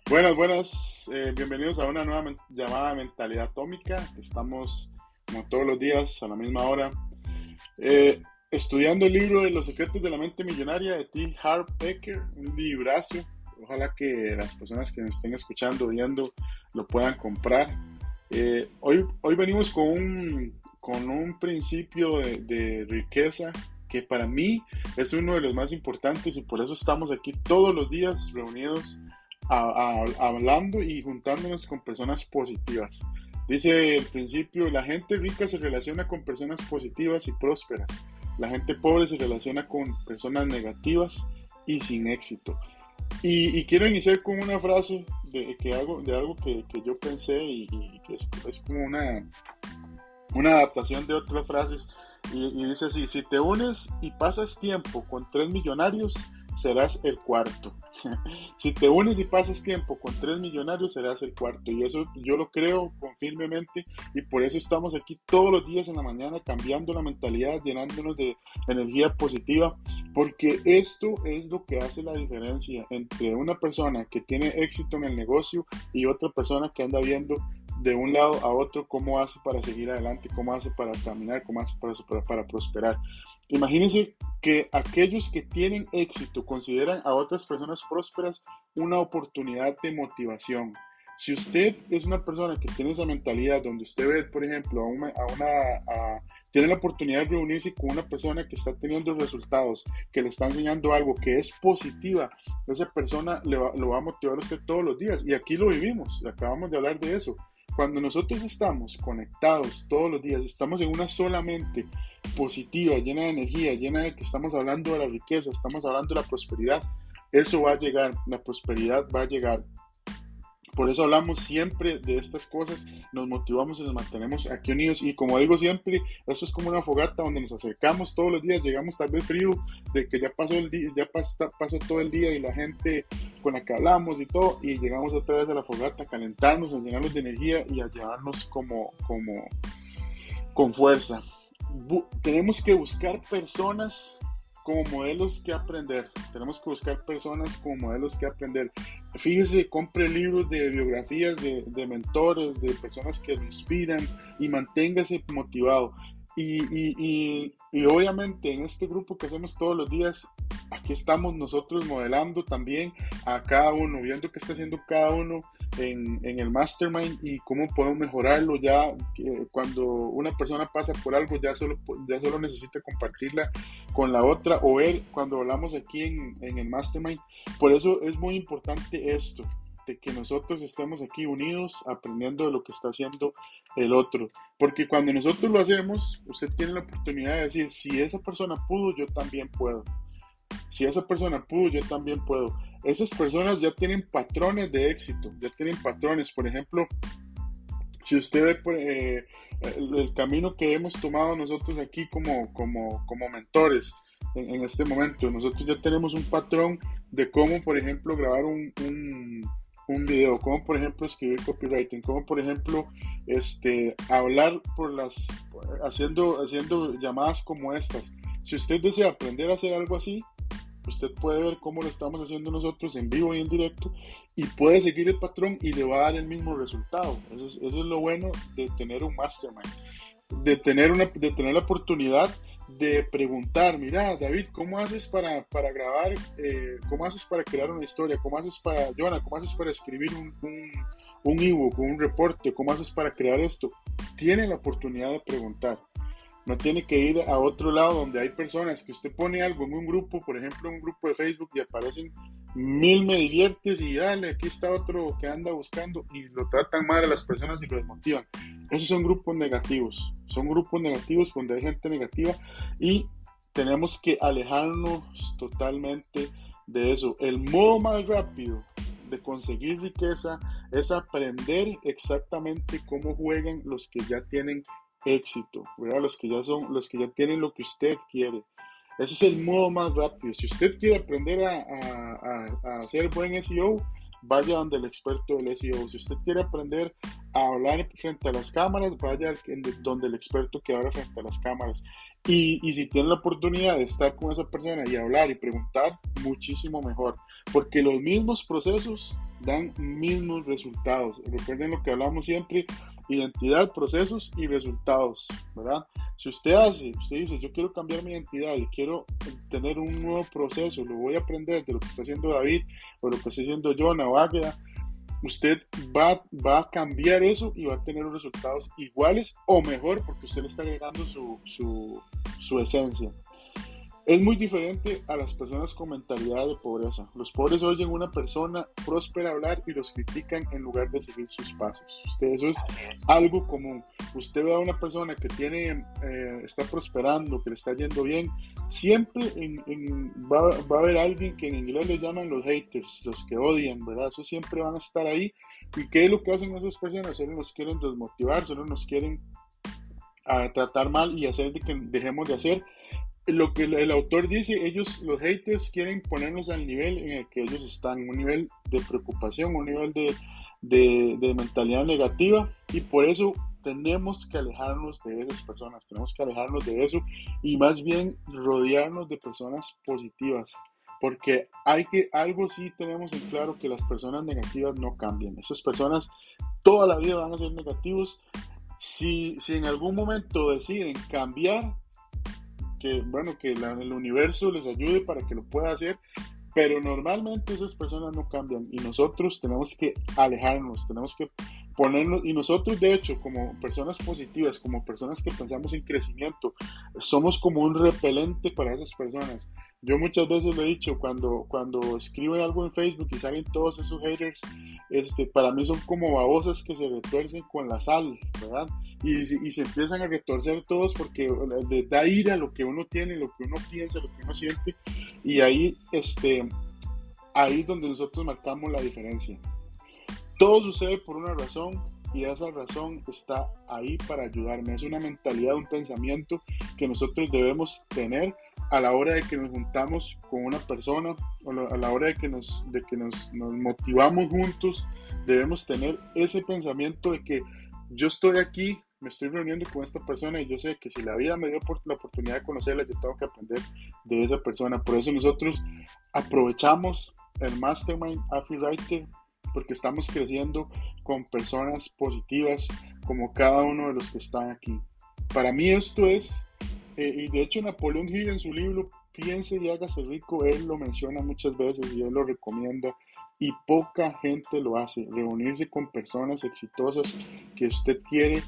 Buenas, bienvenidos a una nueva llamada Mentalidad Atómica. Estamos, como todos los días, a la misma hora, estudiando el libro de Los secretos de la mente millonaria de T. Harv Eker, un librazo. Ojalá que las personas que nos estén escuchando, viendo, lo puedan comprar. Hoy venimos con un principio de riqueza que para mí es uno de los más importantes y por eso estamos aquí todos los días reunidos hablando y juntándonos con personas positivas. Dice el principio, la gente rica se relaciona con personas positivas y prósperas. La gente pobre se relaciona con personas negativas y sin éxito. Y quiero iniciar con una frase de algo que yo pensé y que es como una adaptación de otras frases. Y dice así, si te unes y pasas tiempo con tres millonarios, serás el cuarto. Si te unes y pasas tiempo con tres millonarios, serás el cuarto. Y eso yo lo creo firmemente y por eso estamos aquí todos los días en la mañana cambiando la mentalidad, llenándonos de energía positiva, porque esto es lo que hace la diferencia entre una persona que tiene éxito en el negocio y otra persona que anda viendo de un lado a otro cómo hace para seguir adelante, cómo hace para caminar, cómo hace para prosperar. Imagínense que aquellos que tienen éxito consideran a otras personas prósperas una oportunidad de motivación. Si usted es una persona que tiene esa mentalidad donde usted ve, por ejemplo, tiene la oportunidad de reunirse con una persona que está teniendo resultados, que le está enseñando algo que es positiva, esa persona lo va a motivar a usted todos los días. Y aquí lo vivimos, acabamos de hablar de eso. Cuando nosotros estamos conectados todos los días, estamos en una sola mente positiva, llena de energía, llena de que estamos hablando de la riqueza, estamos hablando de la prosperidad, eso va a llegar, la prosperidad va a llegar. Por eso hablamos siempre de estas cosas, nos motivamos y nos mantenemos aquí unidos. Y como digo siempre, esto es como una fogata donde nos acercamos todos los días, llegamos tal vez frío, de que ya pasó el día, pasó todo el día y la gente con la que hablamos y todo, y llegamos otra vez a la fogata a calentarnos, a llenarnos de energía y a llevarnos con fuerza. Tenemos que buscar personas como modelos que aprender. Tenemos que buscar personas como modelos que aprender. Fíjese, compre libros de biografías de mentores, de personas que lo inspiran y manténgase motivado. Y obviamente en este grupo que hacemos todos los días, aquí estamos nosotros modelando también a cada uno, viendo qué está haciendo cada uno en el mastermind y cómo podemos mejorarlo. Ya cuando una persona pasa por algo, ya solo necesita compartirla con la otra o ver cuando hablamos aquí en el mastermind. Por eso es muy importante esto, de que nosotros estemos aquí unidos aprendiendo de lo que está haciendo el otro, porque cuando nosotros lo hacemos, usted tiene la oportunidad de decir, si esa persona pudo, yo también puedo. Si esa persona pudo, yo también puedo. Esas personas ya tienen patrones de éxito, ya tienen patrones. Por ejemplo, si usted ve el camino que hemos tomado nosotros aquí como mentores en este momento, nosotros ya tenemos un patrón de cómo, por ejemplo, grabar un video, cómo, por ejemplo, escribir copywriting, cómo, por ejemplo, hablar haciendo llamadas como estas. Si usted desea aprender a hacer algo así, usted puede ver cómo lo estamos haciendo nosotros en vivo y en directo y puede seguir el patrón y le va a dar el mismo resultado. Eso es lo bueno de tener un mastermind, de tener la oportunidad de preguntar, mira, David, ¿cómo haces para grabar? ¿Cómo haces para crear una historia? ¿Cómo haces Jonah, cómo haces para escribir un ebook, un reporte? ¿Cómo haces para crear esto? Tiene la oportunidad de preguntar. No tiene que ir a otro lado donde hay personas que usted pone algo en un grupo, por ejemplo, en un grupo de Facebook y aparecen 1000 me diviertes y dale, aquí está otro que anda buscando y lo tratan mal a las personas y lo desmotivan. Esos son grupos negativos donde hay gente negativa y tenemos que alejarnos totalmente de eso. El modo más rápido de conseguir riqueza es aprender exactamente cómo juegan los que ya tienen éxito, ¿verdad? Los que ya tienen lo que usted quiere. Ese es el modo más rápido. Si usted quiere aprender a hacer buen SEO, vaya donde el experto del SEO. Si usted quiere aprender a hablar frente a las cámaras, vaya donde el experto que habla frente a las cámaras. Y si tiene la oportunidad de estar con esa persona y hablar y preguntar, muchísimo mejor, porque los mismos procesos dan mismos resultados. Recuerden lo que hablamos siempre: identidad, procesos y resultados, ¿verdad? Si usted dice, yo quiero cambiar mi identidad y quiero tener un nuevo proceso, lo voy a aprender de lo que está haciendo David o lo que está haciendo Jonah o Águeda, usted va a cambiar eso y va a tener los resultados iguales o mejor, porque usted le está agregando su esencia. Es muy diferente a las personas con mentalidad de pobreza. Los pobres oyen a una persona próspera hablar y los critican en lugar de seguir sus pasos. Eso es algo común. Usted ve a una persona que está prosperando, que le está yendo bien, siempre va a haber alguien que en inglés le llaman los haters, los que odian, ¿verdad? Eso siempre van a estar ahí. ¿Y qué es lo que hacen esas personas? Solo nos quieren desmotivar, solo nos quieren tratar mal y hacer de que dejemos de hacer lo que el autor dice. Ellos, los haters, quieren ponernos al nivel en el que ellos están, un nivel de preocupación, un nivel de mentalidad negativa, y por eso tenemos que alejarnos de esas personas, tenemos que alejarnos de eso y más bien rodearnos de personas positivas, porque algo sí tenemos en claro, que las personas negativas no cambian. Esas personas toda la vida van a ser negativos. Si en algún momento deciden cambiar, que el universo les ayude para que lo pueda hacer, pero normalmente esas personas no cambian y nosotros tenemos que alejarnos, tenemos que ponernos, y nosotros de hecho como personas positivas, como personas que pensamos en crecimiento, somos como un repelente para esas personas. Yo muchas veces lo he dicho, cuando escribo algo en Facebook y salen todos esos haters, para mí son como babosas que se retuercen con la sal, ¿verdad? Y se empiezan a retorcer todos porque les da ira lo que uno tiene, lo que uno piensa, lo que uno siente, y ahí es donde nosotros marcamos la diferencia. Todo sucede por una razón y esa razón está ahí para ayudarme. Es una mentalidad, un pensamiento que nosotros debemos tener a la hora de que nos juntamos con una persona, o a la hora de que nos motivamos juntos. Debemos tener ese pensamiento de que yo estoy aquí, me estoy reuniendo con esta persona y yo sé que si la vida me dio la oportunidad de conocerla, yo tengo que aprender de esa persona. Por eso nosotros aprovechamos el Mastermind Affiliate, porque estamos creciendo con personas positivas como cada uno de los que están aquí. Para mí esto es, y de hecho Napoleón Hill en su libro Piense y hágase rico, él lo menciona muchas veces y él lo recomienda, y poca gente lo hace: reunirse con personas exitosas que usted quiere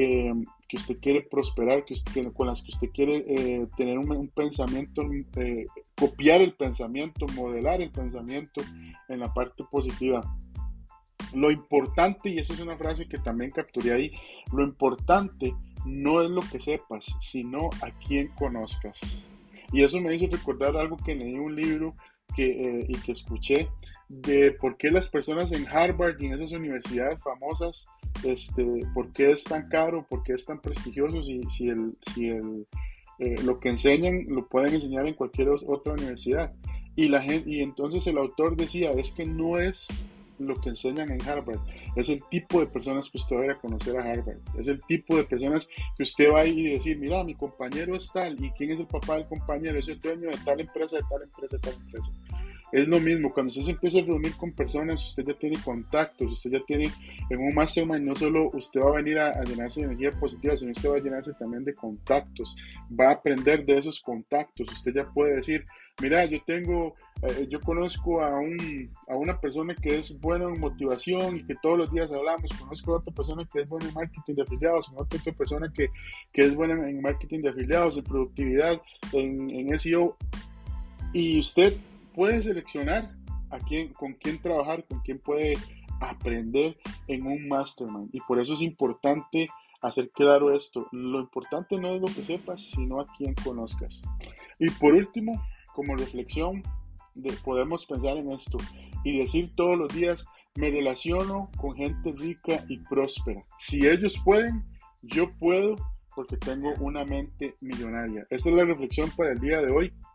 prosperar, con las que usted quiere tener un pensamiento, copiar el pensamiento, modelar el pensamiento en la parte positiva. Lo importante, y esa es una frase que también capturé ahí, lo importante no es lo que sepas, sino a quién conozcas. Y eso me hizo recordar algo que leí en un libro y que escuché, de por qué las personas en Harvard y en esas universidades famosas, por qué es tan caro, por qué es tan prestigioso, si lo que enseñan lo pueden enseñar en cualquier otra universidad. Y entonces el autor decía, es que no es lo que enseñan en Harvard, es el tipo de personas que usted va a ir a conocer a Harvard, es el tipo de personas que usted va a ir y decir, mira, mi compañero es tal, y quién es el papá del compañero, es el dueño de tal empresa, de tal empresa, de tal empresa. Es lo mismo, cuando usted se empieza a reunir con personas, usted ya tiene contactos, usted ya tiene en un mastermind, no solo usted va a venir a llenarse de energía positiva, sino usted va a llenarse también de contactos, va a aprender de esos contactos. Usted ya puede decir, mira, yo conozco a una persona que es buena en motivación y que todos los días hablamos, conozco a otra persona que es buena en marketing de afiliados, conozco a otra persona que es buena en marketing de afiliados, en productividad, en SEO, y usted puede seleccionar con quién trabajar, con quién puede aprender en un mastermind. Y por eso es importante hacer claro esto: lo importante no es lo que sepas, sino a quién conozcas. Y por último, como reflexión, podemos pensar en esto y decir todos los días, me relaciono con gente rica y próspera. Si ellos pueden, yo puedo, porque tengo una mente millonaria. Esta es la reflexión para el día de hoy.